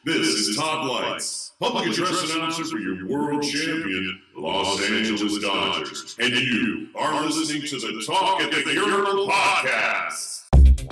This is Todd Lights, public address announcer for your world champion, Los Angeles Dodgers. And you are listening to the Talk at the Urinal Podcast.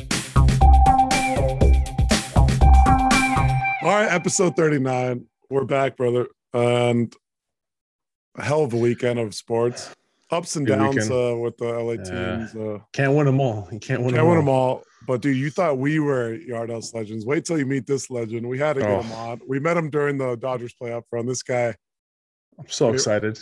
All right, episode 39. We're back, brother. And a hell of a weekend of sports. Ups and downs with the LA teams. Can't win them all. You can't win them all. But, dude, you thought we were Yard House legends. Wait till you meet this legend. We had to get him on. We met him during the Dodgers playoff run. This guy. I'm so excited.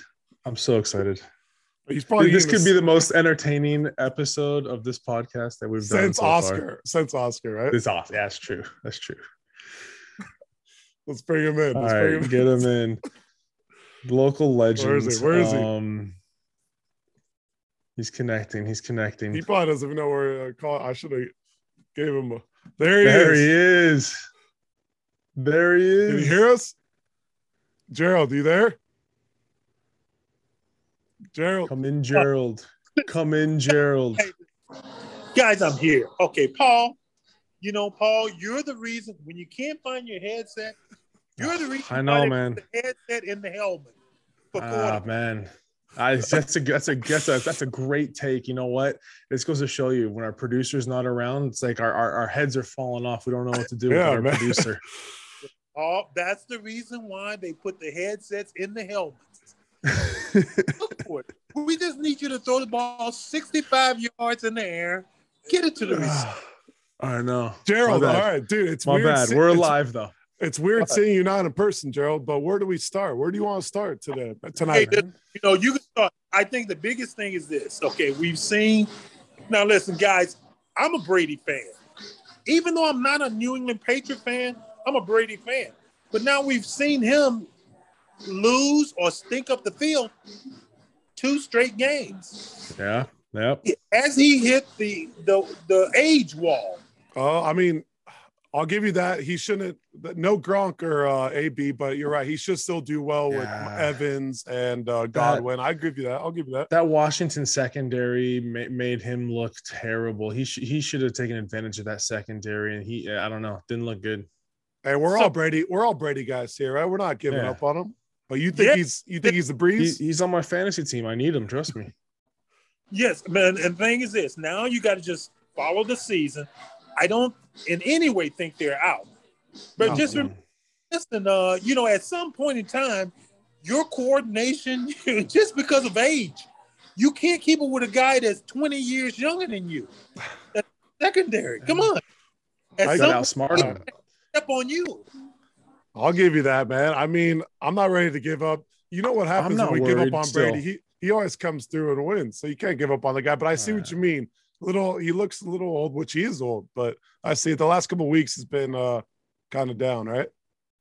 He's probably this could be the most entertaining episode of this podcast that we've done since Oscar. Since Oscar, right? It's awesome. Yeah, that's true. That's true. Let's bring him in. Get him in. Local legends. Where is he? He's connecting. He probably doesn't even know where to call. I should have gave him a. There he is. Can you hear us? Gerald, you there? Gerald. Come in, Gerald. Hey, guys, I'm here. Okay, Paul. You know, Paul, you're the reason when you can't find your headset. You're the reason. I know, man. The headset in the helmet. Man. That's a great take. You know what? This goes to show you when our producer's not around, it's like our heads are falling off. We don't know what to do with our producer. Oh, that's the reason why they put the headsets in the helmets. We just need you to throw the ball 65 yards in the air, get it to the receiver. I know. Gerald, all right, dude. It's my weird. Bad. We're alive though. It's weird seeing you not in person, Gerald, but where do we start? Where do you want to start tonight? Hey, you can start. I think the biggest thing is this. Okay, we've seen – now listen, guys, I'm a Brady fan. Even though I'm not a New England Patriot fan, I'm a Brady fan. But now we've seen him lose or stink up the field 2 straight games. Yeah, yep. As he hit the age wall. Oh, I mean – I'll give you that. He shouldn't – no Gronk or AB, but you're right. He should still do well with Evans and Godwin. I give you that. I'll give you that. That Washington secondary made him look terrible. He should have taken advantage of that secondary, and I don't know, didn't look good. Hey, we're all Brady guys here, right? We're not giving up on him. But you think he's the breeze? He's on my fantasy team. I need him. Trust me. Yes, man. And the thing is this. Now you got to just follow the season. I don't in any way think they're out. But listen, at some point in time, your coordination, just because of age, you can't keep it with a guy that's 20 years younger than you. That's secondary. Come on. I got outsmart him. Step on you. I'll give you that, man. I mean, I'm not ready to give up. You know what happens when we give up on Brady? He always comes through and wins, so you can't give up on the guy. But I see what you mean. He looks a little old, which he is old, but I see the last couple of weeks has been kind of down, right?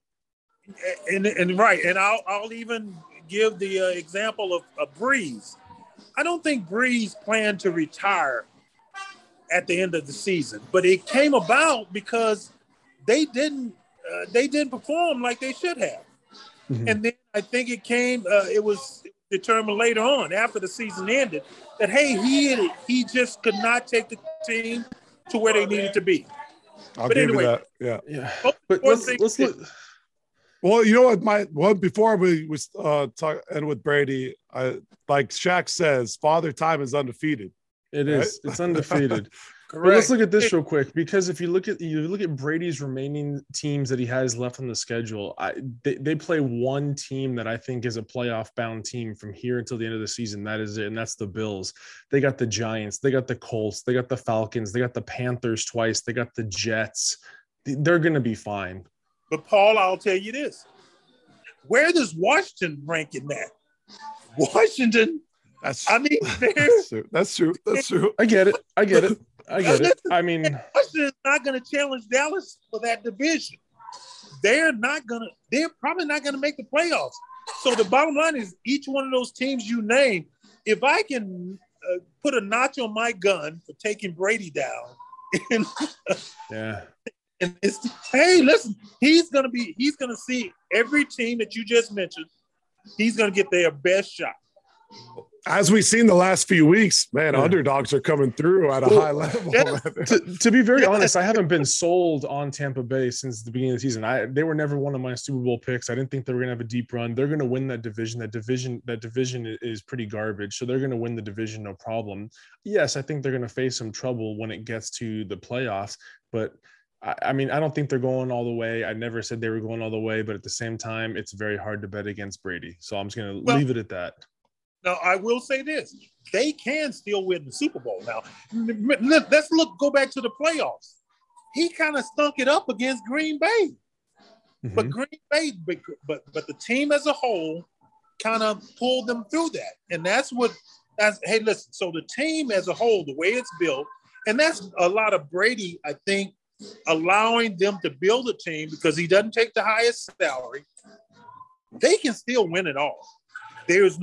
And right, and I'll even give the example of Breeze. I don't think Breeze planned to retire at the end of the season, but it came about because they didn't perform like they should have, and then I think it was determined later on after the season ended that he just could not take the team to where they needed to be. But anyway, that. Yeah. But let's look. Well, you know what? Before we was talking with Brady, like Shaq says, Father Time is undefeated. It is. Right? It's undefeated. Correct. But let's look at this real quick, because if you look at Brady's remaining teams that he has left on the schedule, they play one team that I think is a playoff bound team from here until the end of the season. That is it, and that's the Bills. They got the Giants, they got the Colts, they got the Falcons, they got the Panthers twice, they got the Jets. They're going to be fine. But Paul, I'll tell you this: where does Washington rank in that? Washington. That's true. I get it. I mean, Washington's not going to challenge Dallas for that division. They're probably not going to make the playoffs. So the bottom line is, each one of those teams you name, if I can put a notch on my gun for taking Brady down, and hey, listen, he's going to see every team that you just mentioned. He's going to get their best shot. As we've seen the last few weeks, man, underdogs are coming through at a high level. To be very honest, I haven't been sold on Tampa Bay since the beginning of the season. They were never one of my Super Bowl picks. I didn't think they were going to have a deep run. They're going to win that division. That division is pretty garbage. So they're going to win the division, no problem. Yes, I think they're going to face some trouble when it gets to the playoffs. But I mean, I don't think they're going all the way. I never said they were going all the way. But at the same time, it's very hard to bet against Brady. So I'm just going to leave it at that. Now, I will say this. They can still win the Super Bowl. Now, let's go back to the playoffs. He kind of stunk it up against Green Bay. Mm-hmm. But Green Bay, but the team as a whole kind of pulled them through that. And hey, listen, so the team as a whole, the way it's built, and that's a lot of Brady, I think, allowing them to build a team because he doesn't take the highest salary. They can still win it all. There's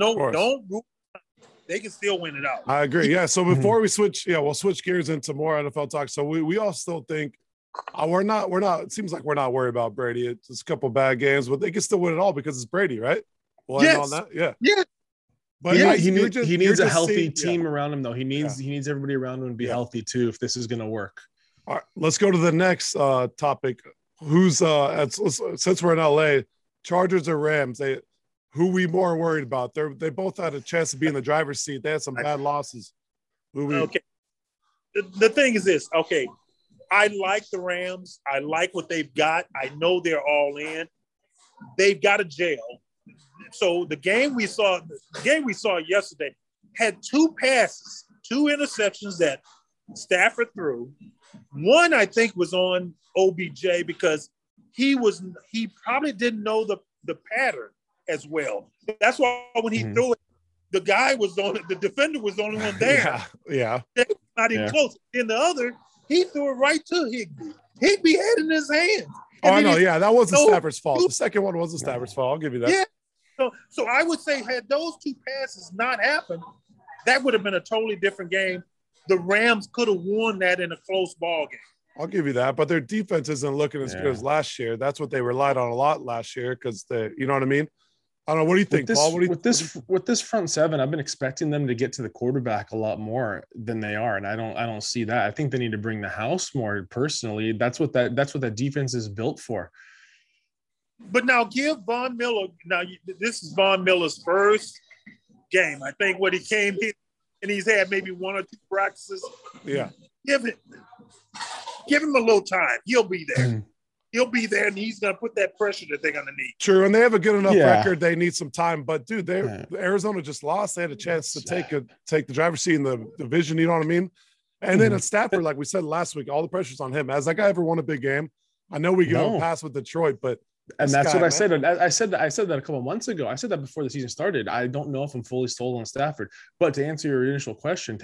they can still win it out. I agree. Yeah. So before we switch, we'll switch gears into more NFL talk. So we all still think we're not, it seems like we're not worried about Brady. It's just a couple bad games, but they can still win it all because it's Brady, right? Well, yes. On that. Yeah. Yeah. But he needs a healthy team around him, though. He needs everybody around him to be healthy too, if this is going to work. All right, let's go to the next topic. Who's since we're in LA, Chargers or Rams? Who we more worried about? They both had a chance to be in the driver's seat. They had some bad losses. Okay. The thing is this. Okay, I like the Rams. I like what they've got. I know they're all in. They've got a jail. So the game we saw yesterday had two interceptions that Stafford threw. One, I think, was on OBJ because he probably didn't know the pattern as well. That's why when he threw it, the defender was the only one there. Yeah. Not even close. In the other, he threw it right to Higbee. Higbee had it in his hands. I know. Yeah, that wasn't Stafford's fault. The second one wasn't Stafford's fault. I'll give you that. Yeah. So I would say had those two passes not happened, that would have been a totally different game. The Rams could have won that in a close ball game. I'll give you that, but their defense isn't looking as good as last year. That's what they relied on a lot last year because you know what I mean? I don't know. What do you think, Paul? With this front seven, I've been expecting them to get to the quarterback a lot more than they are, and I don't see that. I think they need to bring the house more. Personally, that's what that defense is built for. But now give Von Miller. Now this is Von Miller's first game. I think when he came in, and he's had maybe one or two practices. Yeah, give him a little time. He'll be there. He'll be there, and he's going to put that pressure that they're going to need. True, and they have a good enough record. They need some time. But, dude, Arizona just lost. They had a chance to take the driver's seat in the division, you know what I mean? And then at Stafford, like we said last week, all the pressure's on him. Has that guy ever won a big game? I know we go past with Detroit, but – And that's what I said. I said that a couple of months ago. I said that before the season started. I don't know if I'm fully sold on Stafford. But to answer your original question,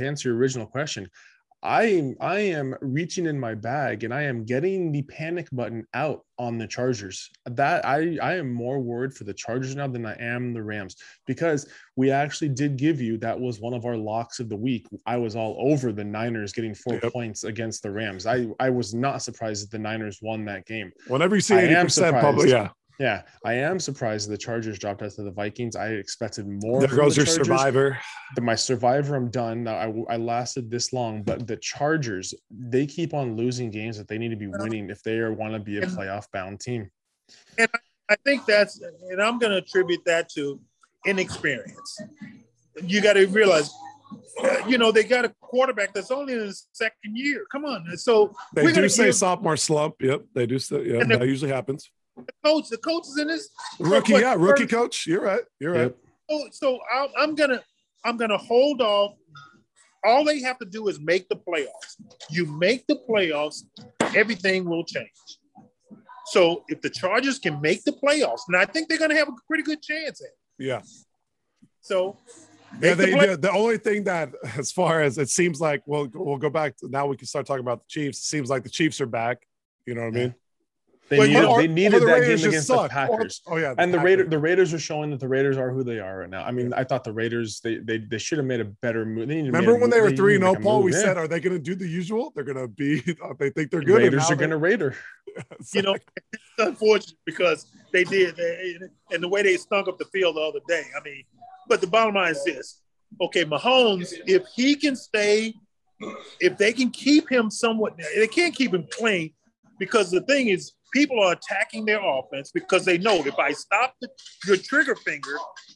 I am reaching in my bag and I am getting the panic button out on the Chargers. That I am more worried for the Chargers now than I am the Rams, because we actually did give you, that was one of our locks of the week. I was all over the Niners getting 4 points against the Rams. I was not surprised that the Niners won that game. Whenever you see 80% public, Yeah, I am surprised the Chargers dropped out to the Vikings. I expected more. There goes your survivor. My survivor, I'm done. Now, I lasted this long, but the Chargers, they keep on losing games that they need to be winning if they want to be a playoff-bound team. And I think and I'm going to attribute that to inexperience. You got to realize, they got a quarterback that's only in his second year. Come on. So they do say sophomore slump. Yep, they do say. Yeah, that usually happens. The coach is in his rookie coach. You're right. Yep. So I'm gonna hold off. All they have to do is make the playoffs. You make the playoffs, everything will change. So if the Chargers can make the playoffs, and I think they're gonna have a pretty good chance at it. Yeah. So the only thing that, as far as it seems like, we'll go back to, now we can start talking about the Chiefs. It seems like the Chiefs are back. You know what I mean? They needed that game against the Packers. And the Raiders are showing that the Raiders are who they are right now. I mean, I thought the Raiders, they should have made a better move. Remember when they were 3-0, Paul? We said, are they going to do the usual? They're going to be. They think they're good. Raiders are going to Raider. It's unfortunate because they did, and the way they stunk up the field the other day. I mean, but the bottom line is this: Okay, Mahomes, if he can stay, if they can keep him somewhat, they can't keep him clean because the thing is, people are attacking their offense because they know if I stop your trigger finger,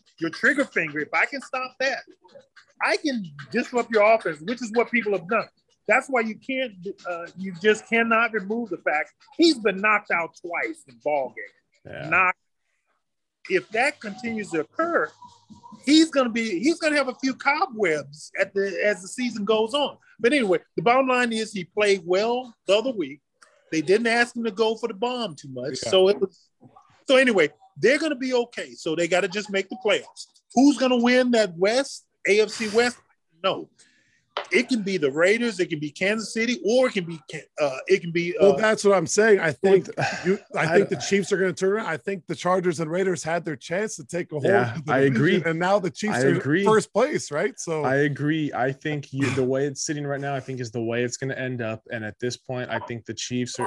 if I can stop that, I can disrupt your offense, which is what people have done. That's why you just cannot remove the fact he's been knocked out twice in ball games. Yeah. If that continues to occur, he's gonna have a few cobwebs as the season goes on. But anyway, the bottom line is he played well the other week. They didn't ask him to go for the bomb too much, so anyway, they're gonna be okay. So they got to just make the playoffs. Who's gonna win that AFC West? No. It can be the Raiders, it can be Kansas City, or it can be. Well, that's what I'm saying. I think the Chiefs are going to turn around. I think the Chargers and Raiders had their chance to take a hold. Yeah, I agree. And now the Chiefs are in first place, right? So I agree. I think the way it's sitting right now, I think is the way it's going to end up. And at this point, I think the Chiefs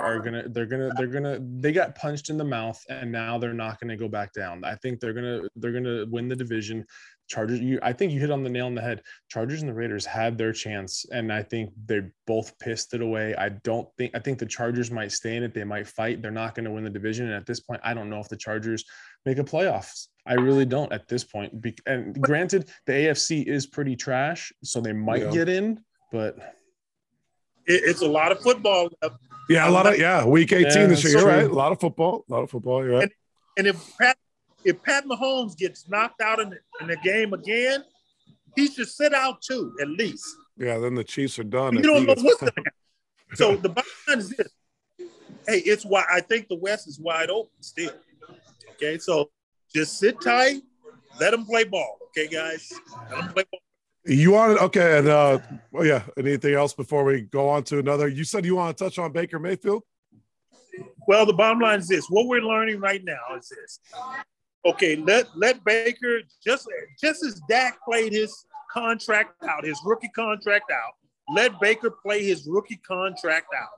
they got punched in the mouth, and now they're not going to go back down. I think they're gonna win the division. Chargers, I think you hit on the nail on the head. Chargers and the Raiders had their chance, and I think they both pissed it away. I think the Chargers might stay in it. They might fight. They're not going to win the division. And at this point, I don't know if the Chargers make a playoffs. I really don't at this point. And granted, the AFC is pretty trash, so they might get in, but it's a lot of football. Yeah, week 18 this year. You're right. A lot of football. You're right. And if Pat Mahomes gets knocked out in the game again, he should sit out too, at least. Yeah, then the Chiefs are done. You don't know what's going to happen. So the bottom line is this. Hey, it's why I think the West is wide open still. Okay, so just sit tight. Let them play ball. Okay, guys? Let them play ball. You wanted – okay, and anything else before we go on to another? You said you want to touch on Baker Mayfield? Well, the bottom line is this. What we're learning right now is this. Okay, let Baker, just as Dak played his contract out, his rookie contract out, let Baker play his rookie contract out.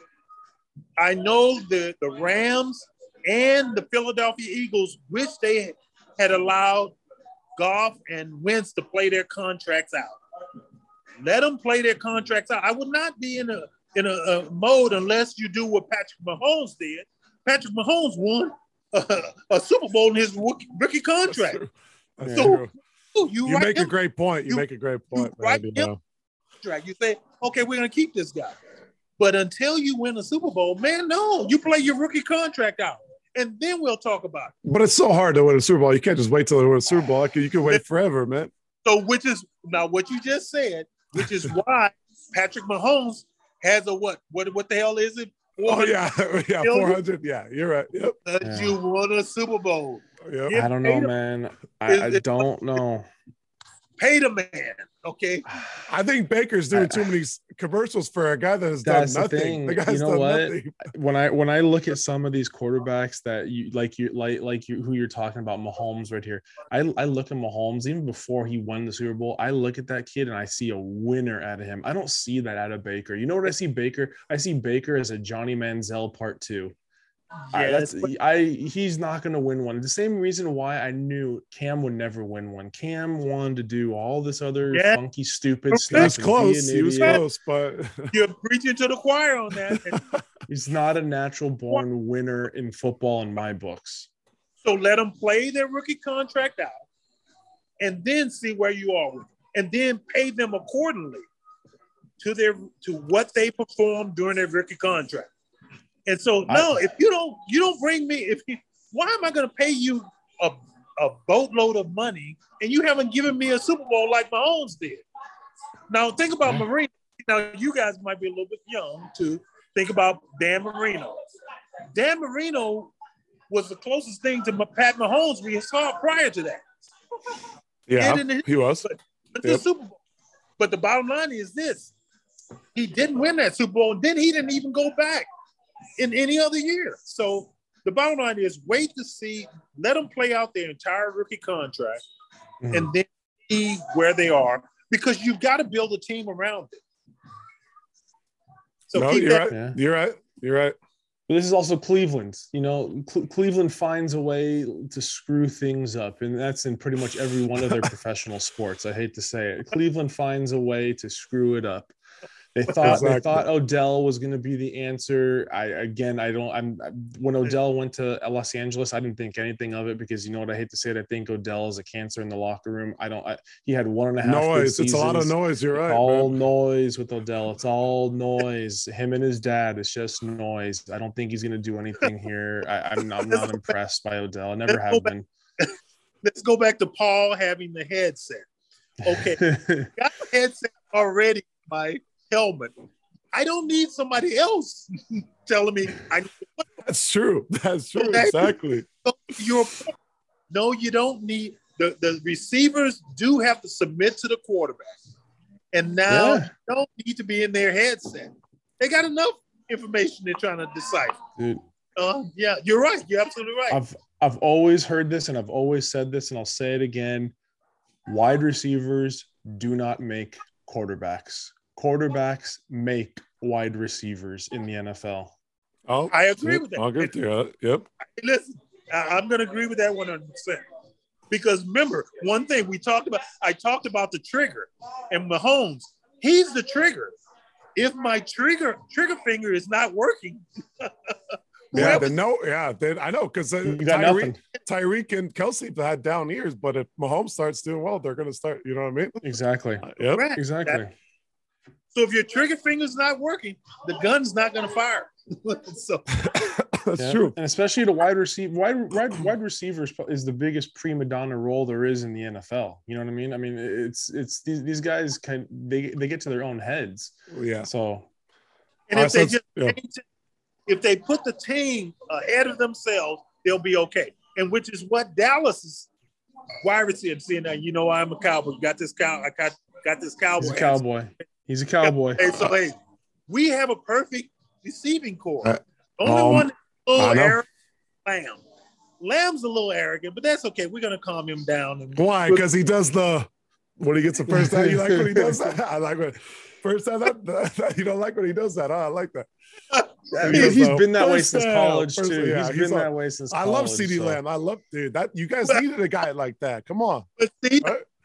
I know the Rams and the Philadelphia Eagles wish they had allowed Goff and Wentz to play their contracts out. Let them play their contracts out. I would not be in a mode unless you do what Patrick Mahomes did. Patrick Mahomes won a Super Bowl in his rookie contract. That's true. You make a great point. You say, okay, we're going to keep this guy. But until you win a Super Bowl, man, no, you play your rookie contract out. And then we'll talk about it. But it's so hard to win a Super Bowl. You can't just wait till they win a Super Bowl. You can wait forever, man. So which is now what you just said, which is why Patrick Mahomes has a what the hell is it? 400. Yeah, you're right. Yep. You won a Super Bowl. Yep. I don't know, man. I don't know. Pay the man, okay? I think Baker's doing too many commercials for a guy that has done nothing. The guy's done nothing. When I look at some of these quarterbacks that who you're talking about, Mahomes right here. I look at Mahomes even before he won the Super Bowl. I look at that kid and I see a winner out of him. I don't see that out of Baker. You know what I see Baker? I see Baker as a Johnny Manziel part 2. He's not going to win one. The same reason why I knew Cam would never win one. Cam wanted to do all this other funky, stupid stuff. He was close. He was close, but you're preaching to the choir on that. He's not a natural born winner in football in my books. So let them play their rookie contract out, and then see where you are with them, and then pay them accordingly to what they performed during their rookie contract. And so, if you don't bring me, why am I going to pay you a boatload of money and you haven't given me a Super Bowl like Mahomes did? Now, think about Marino. Now, you guys might be a little bit young to think about Dan Marino. Dan Marino was the closest thing to Pat Mahomes we saw prior to that. Yeah, he was. But the Super Bowl. But the bottom line is this. He didn't win that Super Bowl, and then he didn't even go back in any other year. So the bottom line is wait to see, let them play out their entire rookie contract and then see where they are, because you've got to build a team around it. So you're right. You're right. But this is also Cleveland. Cleveland finds a way to screw things up, and that's in pretty much every one of their professional sports. I hate to say it. Cleveland finds a way to screw it up. They thought Odell was going to be the answer. When Odell went to Los Angeles, I didn't think anything of it because you know what, I hate to say it, I think Odell is a cancer in the locker room. He had 1.5 noise. It's a lot of noise. You're right. All noise with Odell. It's all noise. Him and his dad. It's just noise. I don't think he's going to do anything here. I'm not impressed by Odell. I never have been. Let's go back to Paul having the headset. Okay, got the headset already, Mike. Helmet. I don't need somebody else telling me I need to put them. That's true. Exactly. No, you don't need the receivers do have to submit to the quarterback. And now you don't need to be in their headset. They got enough information they're trying to decipher. Dude. Yeah, you're right. You're absolutely right. I've always heard this and I've always said this and I'll say it again. Wide receivers do not make quarterbacks. Quarterbacks make wide receivers in the NFL. Oh, I agree with that. I'll agree with you. Yep. Listen, I'm going to agree with that 100%. Because remember, one thing I talked about the trigger, and Mahomes, he's the trigger. If my trigger finger is not working, I know because Tyreek and Kelsey had down ears, but if Mahomes starts doing well, they're going to start. You know what I mean? Exactly. Yep. Exactly. So if your trigger finger's not working, the gun's not going to fire. So that's true. And especially the wide receiver. Wide receivers is the biggest prima donna role there is in the NFL. You know what I mean? I mean, it's these guys they get to their own heads. Yeah. So, and if they put the team ahead of themselves, they'll be okay. And which is what Dallas is wide receiver. Seeing that, I'm a Cowboy. Got this Cowboy. He's a Cowboy. He's a Cowboy. We have a perfect receiving core. Only one is a little arrogant, Lamb. Lamb's a little arrogant, but that's okay. We're going to calm him down. Why? Because he does when he gets the first down. You like when he does that? I like when first time you don't like when he does that. I like that. He's been that way since college too. He's been that way since college. I love CeeDee Lamb. I love that. You guys needed a guy like that. Come on. But see,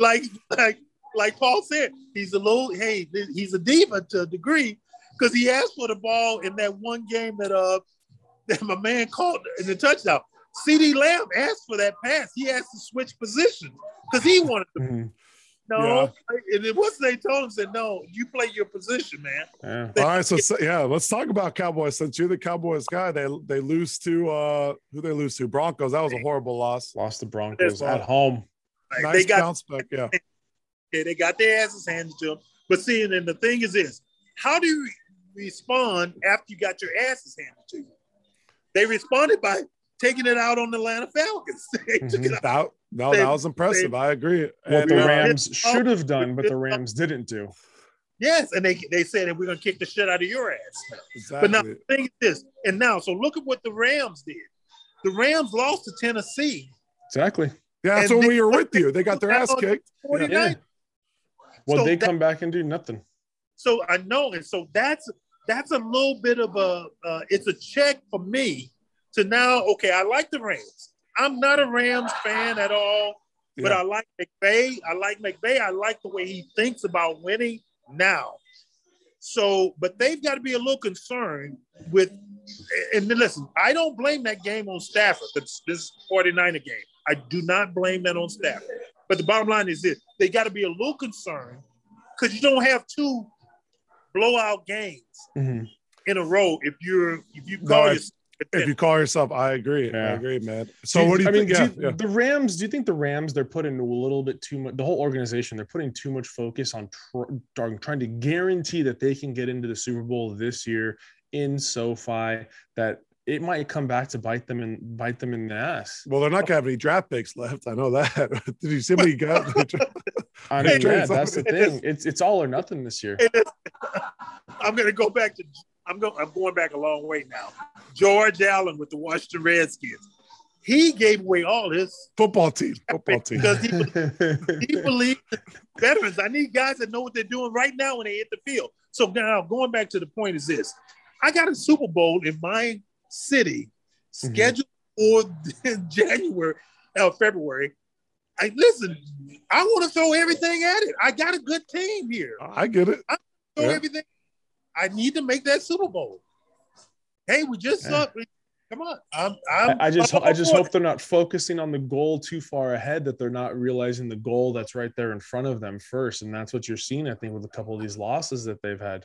like Paul said, he's a diva to a degree because he asked for the ball in that one game that my man caught in the touchdown. CeeDee Lamb asked for that pass. He asked to switch positions because he wanted to. Mm-hmm. No, and then once they told him, said, no, you play your position, man. Yeah. All right, so let's talk about Cowboys. Since you're the Cowboys guy, they lose to who they lose to? Broncos. That was a horrible loss. Lost the Broncos at home. Nice bounce back, yeah. Okay, they got their asses handed to them. But see, and the thing is this, how do you respond after you got your asses handed to you? They responded by taking it out on the Atlanta Falcons. That was impressive. I agree. What the Rams should have done, but the Rams didn't do. Yes, and they said that we're going to kick the shit out of your ass. Exactly. But now the thing is this, and now, so look at what the Rams did. The Rams lost to Tennessee. Exactly. Yeah, that's when we were with you. They got their ass kicked. Yeah. Well, they come back and do nothing. So I know, and so that's a little bit of it's a check for me to now, okay, I like the Rams. I'm not a Rams fan at all, but I like McVay. I like the way he thinks about winning now. So, but they've got to be a little concerned with, and listen, I don't blame that game on Stafford, this 49er game. I do not blame that on Stafford. But the bottom line is this, they got to be a little concerned because you don't have two blowout games in a row if you call yourself. I agree. Yeah. I agree, man. So what do you think? The Rams, do you think the Rams, they're putting a little bit too much, the whole organization, they're putting too much focus on trying to guarantee that they can get into the Super Bowl this year in SoFi, that it might come back to bite them in the ass. Well, they're not going to have any draft picks left. I know that. Did you see what he got? I mean, that's the thing. It's all or nothing this year. I'm going to go back to I'm going back a long way now. George Allen with the Washington Redskins. He gave away all his football team because he believed veterans. I need guys that know what they're doing right now when they hit the field. So now going back to the point is this: I got a Super Bowl in my City scheduled for February. I want to throw everything at it. I got a good team here. I get it. I throw everything. I need to make that Super Bowl. Hey, we just suck. Come on. I just hope they're not focusing on the goal too far ahead, that they're not realizing the goal that's right there in front of them first. And that's what you're seeing, I think, with a couple of these losses that they've had.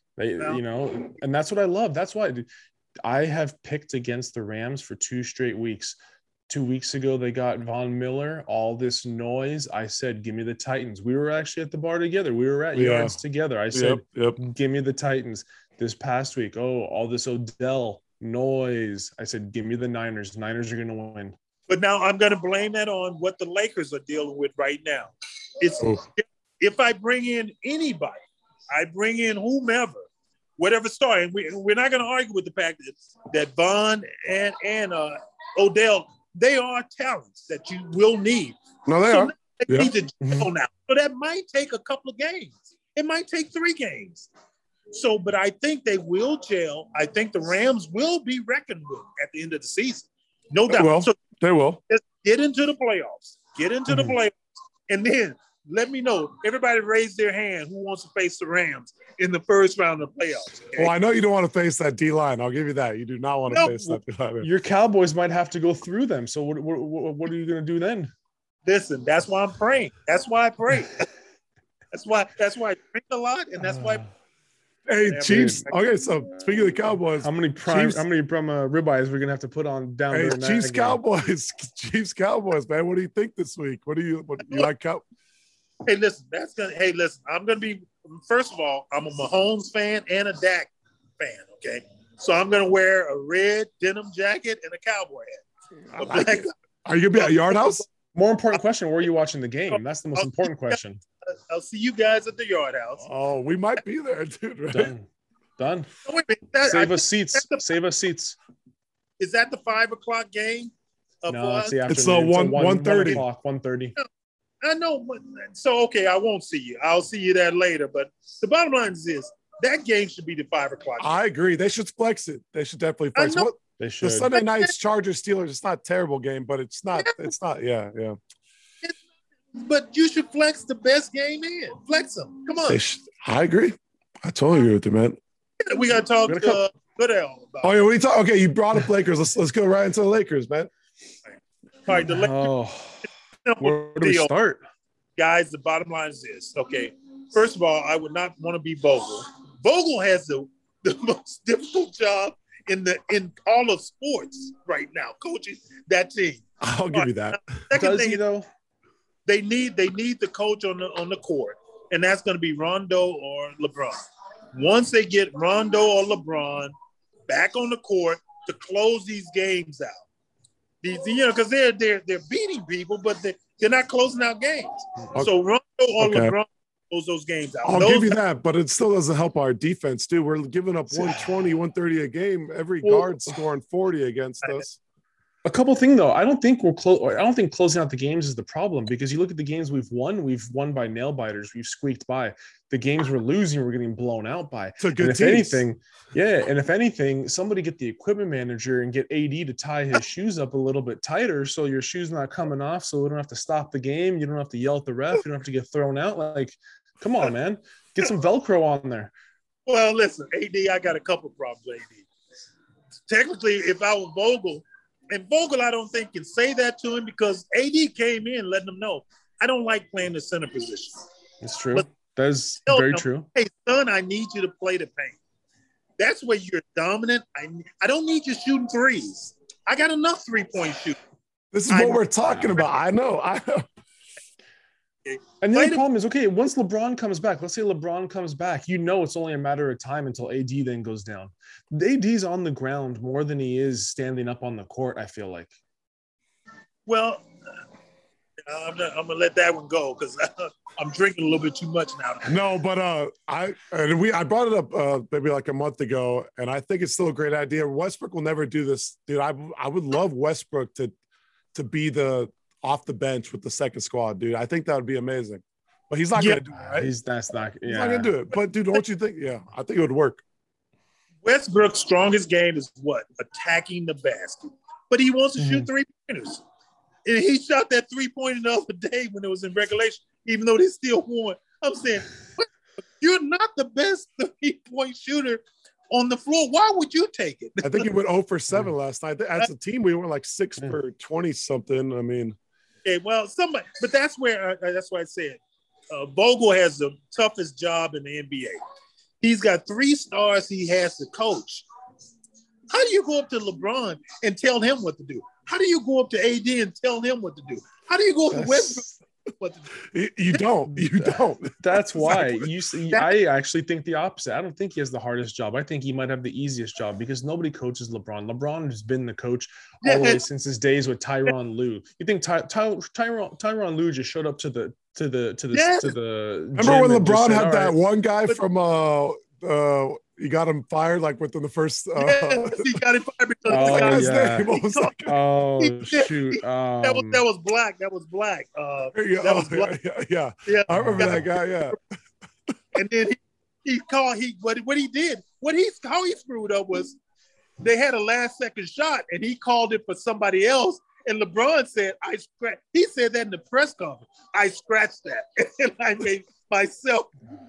And that's what I love. That's why I have picked against the Rams for 2 straight weeks. 2 weeks ago, they got Von Miller, all this noise. I said, give me the Titans. We were actually at the bar together. We were at yards together. I said, give me the Titans. This past week, all this Odell noise. I said, give me the Niners. Niners are going to win. But now I'm going to blame that on what the Lakers are dealing with right now. If I bring in anybody, I bring in whomever, whatever star, and we're not going to argue with the fact that Von and Odell, they are talents that you will need. No, they are. They need to gel now. So that might take a couple of games. It might take 3 games. So, but I think they will gel. I think the Rams will be reckoned with at the end of the season. No doubt. Well, they will. Just get into the playoffs. Get into the playoffs. And then let me know. Everybody raise their hand who wants to face the Rams in the first round of the playoffs. Okay? Well, I know you don't want to face that D-line. I'll give you that. You do not want to face that D-line. Your Cowboys might have to go through them. So what are you going to do then? Listen, that's why I'm praying. That's why I pray. that's why I drink a lot, and that's why. Hey, Chiefs. Okay, so speaking of the Cowboys, how many ribeyes we're gonna have to put on down there? Chiefs Cowboys, man. What do you think this week? What do you like? Hey, listen, I'm gonna be. First of all, I'm a Mahomes fan and a Dak fan. Okay, so I'm gonna wear a red denim jacket and a cowboy hat. Are you gonna be at Yard House? More important question: where are you watching the game? That's the most important question. I'll see you guys at the Yard House. Oh, we might be there, dude. Right? Done. Oh, wait a minute, Save us seats. Save us seats. Is that the 5 o'clock game? No, it's the afternoon. It's 1:30. 1:30. I know. So, okay, I won't see you. I'll see you there later. But the bottom line is this. That game should be the 5 o'clock game. I agree. They should flex it. They should definitely flex it. They should. The Sunday nights Chargers Steelers, it's not a terrible game, but it's not. Yeah. But you should flex the best game in. Flex them. Come on. I agree. I totally agree with you, man. We got to talk Goodell about. Oh, yeah, what are you talking? Okay, you brought up Lakers. Let's go right into the Lakers, man. All right, the Lakers. Where do we start? Guys, the bottom line is this. Okay, first of all, I would not want to be Vogel. Vogel has the most difficult job in all of sports right now, coaching that team. I'll give you that. Does he, though? They need the coach on the court, and that's going to be Rondo or LeBron. Once they get Rondo or LeBron back on the court to close these games out, because they're beating people, but they're not closing out games. Okay. So Rondo or LeBron close those games out. I'll give you that, but it still doesn't help our defense, too. We're giving up 120, 130 a game. Every guard scoring 40 against us. A couple things though, I don't think closing out the games is the problem, because you look at the games we've won by nail biters. We've squeaked by. The games we're losing, we're getting blown out by. And if anything, somebody get the equipment manager and get AD to tie his shoes up a little bit tighter, so your shoes not coming off, so we don't have to stop the game. You don't have to yell at the ref. You don't have to get thrown out. Like, come on, man, get some Velcro on there. Well, listen, AD, I got a couple problems with AD. Technically, if I was Vogel. And Vogel, I don't think, can say that to him, because AD came in letting him know, I don't like playing the center position. It's true. That's very true. Hey, son, I need you to play the paint. That's where you're dominant. I don't need you shooting threes. I got enough three-point shooting. This is what we're talking about. I know. And the only problem is, okay, once LeBron comes back, let's say LeBron comes back, it's only a matter of time until AD then goes down. AD's on the ground more than he is standing up on the court, I feel like. Well, I'm going to let that one go, because I'm drinking a little bit too much now. No, but I brought it up maybe like a month ago, and I think it's still a great idea. Westbrook will never do this. Dude, I would love Westbrook to be the off the bench with the second squad, dude. I think that would be amazing. But he's not going to do it, right? He's not going to do it. But, dude, don't you think? Yeah, I think it would work. Westbrook's strongest game is what? Attacking the basket. But he wants to shoot 3-pointers. And he shot that 3-pointer the other day when it was in regulation, even though they still won. I'm saying, you're not the best 3-point shooter on the floor. Why would you take it? I think he went 0 for 7 last night. As a team, we went like 6 for 20 something. I mean, okay, well, somebody, but that's why I said Vogel has the toughest job in the NBA. He's got 3 stars he has to coach. How do you go up to LeBron and tell him what to do? How do you go up to AD and tell him what to do? How do you go up to Westbrook? You don't. That's why I actually think the opposite. I don't think he has the hardest job. I think he might have the easiest job because nobody coaches LeBron. LeBron has been the coach all the way since his days with Tyronn Lue. You think Tyronn Lue just showed up to the Remember when LeBron had that one guy from he got him fired like within the first. He got him fired because shoot! That was Black. That was Black. Yeah. I remember that guy. Yeah. And then how he screwed up was they had a last second shot and he called it for somebody else. And LeBron said, he said that in the press conference. I scratched that and I made myself.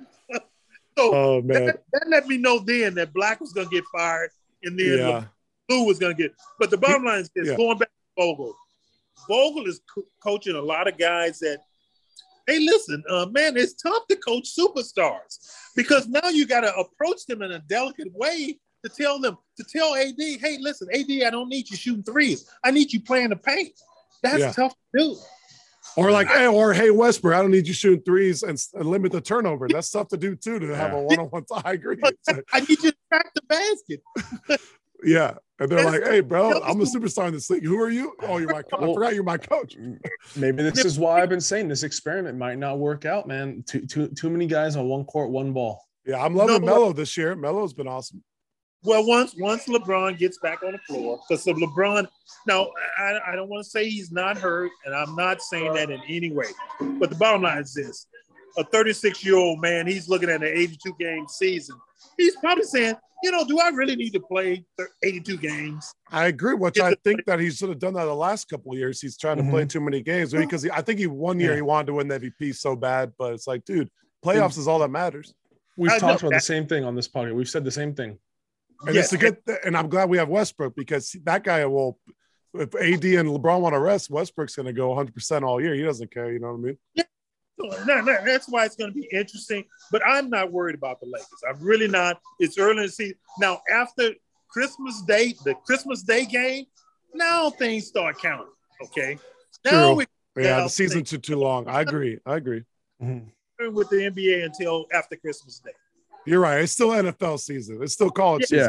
So that let me know then that Black was going to get fired and then Lue was going to get. But the bottom line is this, going back to Vogel. Vogel is coaching a lot of guys that, hey, listen, man, it's tough to coach superstars because now you got to approach them in a delicate way to tell AD, hey, listen, AD, I don't need you shooting threes. I need you playing the paint. That's tough to do. Or like, hey, Westbrook, I don't need you shooting threes and limit the turnover. That's tough to do too, to have a one-on-one. I agree. I need you to track the basket. Yeah. And they're like, hey, bro, I'm a superstar in this league. Who are you? Oh, you're my coach. I forgot you're my coach. Maybe this is why I've been saying this experiment might not work out, man. Too many guys on one court, one ball. Yeah, I'm loving Melo this year. Melo's been awesome. Well, once LeBron gets back on the floor, because LeBron, now I don't want to say he's not hurt, and I'm not saying that in any way. But the bottom line is this: a 36-year-old man, he's looking at an 82-game season. He's probably saying, do I really need to play 82 games? I agree, which I think that he should have done that the last couple of years. He's trying to play too many games because I think one year he wanted to win the MVP so bad, but it's like, dude, playoffs is all that matters. We've talked about the same thing on this podcast. We've said the same thing. And it's a good, and I'm glad we have Westbrook because that guy will. If AD and LeBron want to rest, Westbrook's going to go 100% all year. He doesn't care. You know what I mean? Yeah. No, that's why it's going to be interesting. But I'm not worried about the Lakers. I'm really not. It's early in the season now. After Christmas Day, the Christmas Day game, now things start counting. Okay. Now the season's too long. I agree. Mm-hmm. With the NBA until after Christmas Day. You're right. It's still NFL season. It's still college season.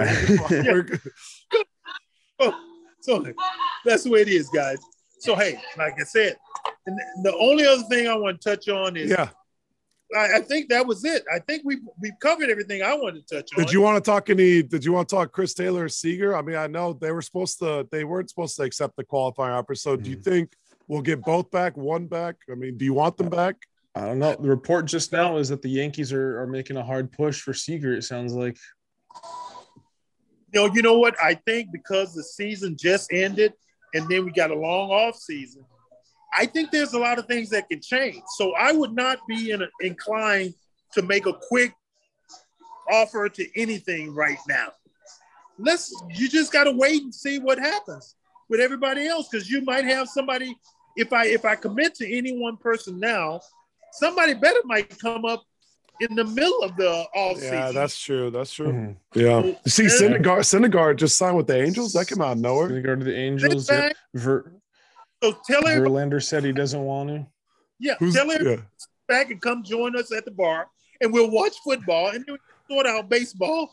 So that's the way it is, guys. So, hey, like I said, and the only other thing I want to touch on is I think that was it. I think we've covered everything I wanted to touch on. Did you want to talk Chris Taylor or Seager? I mean, I know they weren't supposed to accept the qualifying offer. So do you think we'll get both back, one back? I mean, do you want them back? I don't know. The report just now is that the Yankees are making a hard push for Seager, it sounds like. You know what? I think because the season just ended and then we got a long off season, I think there's a lot of things that can change. So I would not be inclined to make a quick offer to anything right now. You just got to wait and see what happens with everybody else because you might have somebody. If I commit to any one person now, somebody better might come up in the middle of the off season. Yeah, that's true. Mm-hmm. Yeah. You see, Syndergaard just signed with the Angels. That came out of nowhere. Syndergaard to the Angels. Yeah. So tell Verlander said he doesn't want to. Yeah, tell him back and come join us at the bar, and we'll watch football and then sort out baseball.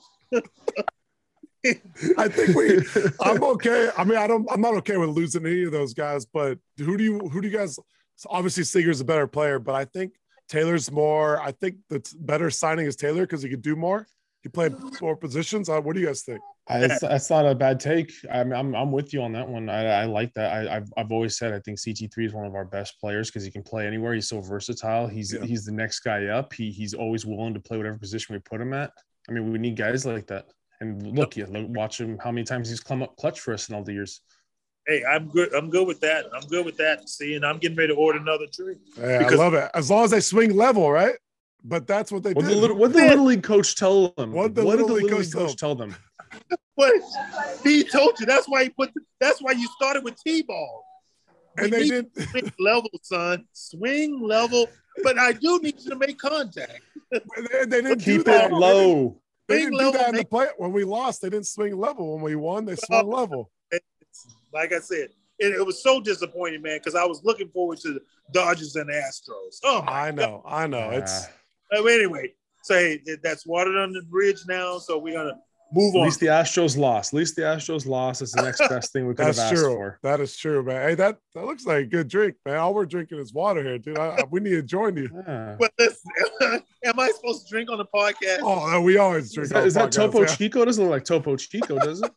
I think I'm okay. I mean, I'm not okay with losing any of those guys, but who do you guys? Obviously, Seager's a better player, but I think Taylor's more. I think the better signing is Taylor because he could do more. He played more positions. What do you guys think? That's not a bad take. I'm with you on that one. I like that. I've always said I think CT3 is one of our best players because he can play anywhere. He's so versatile. He's the next guy up. He's always willing to play whatever position we put him at. I mean, we need guys like that. And look, watch him how many times he's come up clutch for us in all the years. Hey, I'm good. I'm good with that. I'm good with that. See, and I'm getting ready to order another drink. Yeah, I love it. As long as they swing level, right? But that's what they did. What did the Little League coach tell them? What did the Little League coach tell them? What he told you. That's why that's why you started with T-ball. And they did swing level, son. Swing level. But I do need you to make contact. They didn't keep it low. They didn't do that in the play. When we lost, they didn't swing level. When we won, they swung level. Like I said, it was so disappointing, man, because I was looking forward to the Dodgers and the Astros. Oh, I know. It's anyway. So hey, that's water under the bridge now. So we're gonna move on. At least the Astros lost. It's the next best thing we could have asked for. That is true, man. Hey, that looks like a good drink, man. All we're drinking is water here, dude. We need to join you. Yeah. But listen, am I supposed to drink on the podcast? Oh, no, we always drink. Is that Topo Chico? It doesn't look like Topo Chico, does it?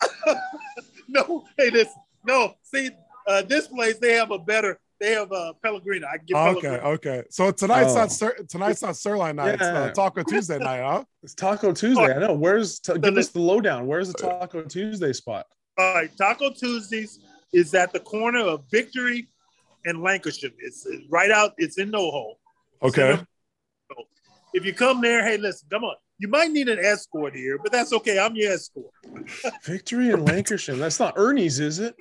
No. Hey, listen. No. See, this place they have Pellegrino. I can get Pellegrino. Okay. So tonight's not Sirloin night. Yeah. It's Taco Tuesday night, huh? It's Taco Tuesday. I know. Give us the lowdown. Where's the Taco Tuesday spot? All right, Taco Tuesdays is at the corner of Victory and Lancashire. It's right out. It's in NoHo. Okay. If you come there, hey, listen, come on. You might need an escort here, but that's okay. I'm your escort. Victory and Lancashire. That's not Ernie's, is it?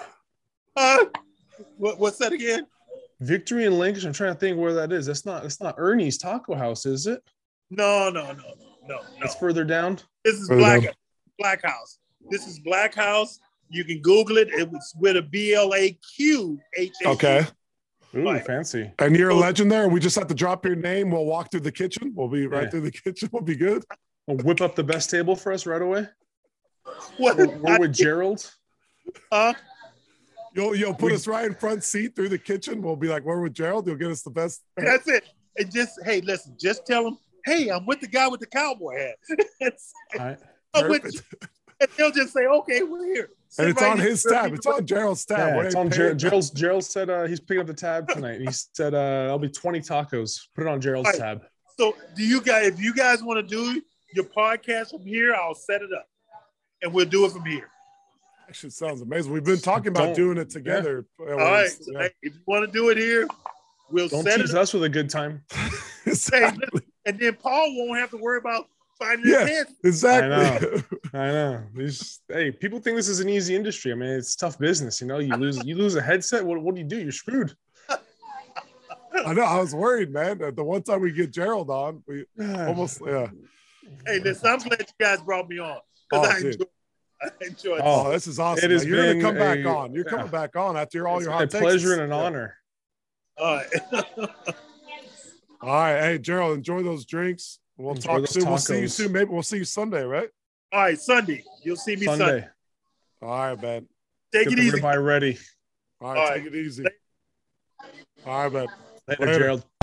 What's that again? Victory and Lancashire. I'm trying to think where that is. That's not Ernie's Taco House, is it? No. It's further down. This is Black House. This is Black House. You can Google it. It was with a BLAQHA. Okay. Ooh, fancy. And you're a legend there. We just have to drop your name. We'll walk through the kitchen. We'll be right through the kitchen. We'll be good. We'll whip up the best table for us right away. What? We're with Gerald. You'll put us right in front seat through the kitchen. We'll be like, we're with Gerald. You'll get us the best. That's it. And just tell them, hey, I'm with the guy with the cowboy hat. All right. And they'll just say, okay, we're here. And it's on his tab. It's on Gerald's tab. Yeah, it's on Gerald said he's picking up the tab tonight. He said I'll be 20 tacos. Put it on Gerald's tab. So if you guys want to do your podcast from here, I'll set it up. And we'll do it from here. Actually, sounds amazing. We've been talking about doing it together. Yeah. All right. So, hey, if you want to do it here, we'll set it up. Don't tease us with a good time. Exactly. And then Paul won't have to worry about finding his hands. Exactly. I know. Hey, people think this is an easy industry. I mean, it's tough business. You know, you lose a headset. What do you do? You're screwed. I know. I was worried, man. The one time we get Gerald on, we almost Hey, listen, I'm glad you guys brought me on because I enjoyed it. Oh, this is awesome. You're going to come back on. You're coming back on after all your hot takes. It's a pleasure and an honor. All right. All right. Hey, Gerald, enjoy those drinks. We'll talk soon. Tacos. We'll see you soon. Maybe we'll see you Sunday, right? All right, Sunday. You'll see me Sunday. All right, man. Take it easy. Ribeye ready. All right, take it easy. All right, man. Later, Gerald.